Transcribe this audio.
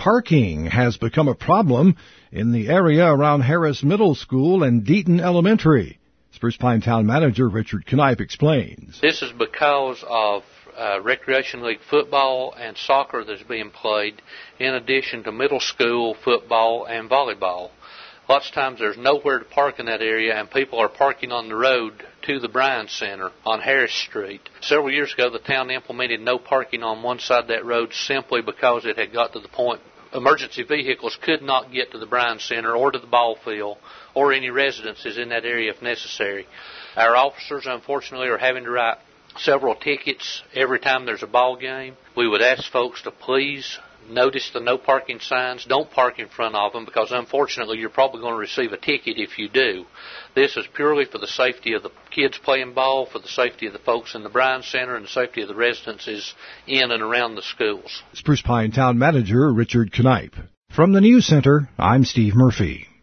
parking has become a problem in the area around Harris Middle School and Deaton Elementary. Spruce Pine Town Manager Richard Knipe explains. This is because of Recreation League football and soccer that's being played, in addition to middle school football and volleyball. Lots of times there's nowhere to park in that area, and people are parking on the road to the Bryan Center on Harris Street. Several years ago, the town implemented no parking on one side of that road simply because it had got to the point emergency vehicles could not get to the Bryan Center or to the ball field or any residences in that area if necessary. Our officers, unfortunately, are having to write several tickets every time there's a ball game. We would ask folks to please notice the no parking signs. Don't park in front of them, because unfortunately you're probably going to receive a ticket if you do. This is purely for the safety of the kids playing ball, for the safety of the folks in the Bryan Center, and the safety of the residences in and around the schools. Spruce Pine Town Manager Richard Knipe. From the News Center, I'm Steve Murphy.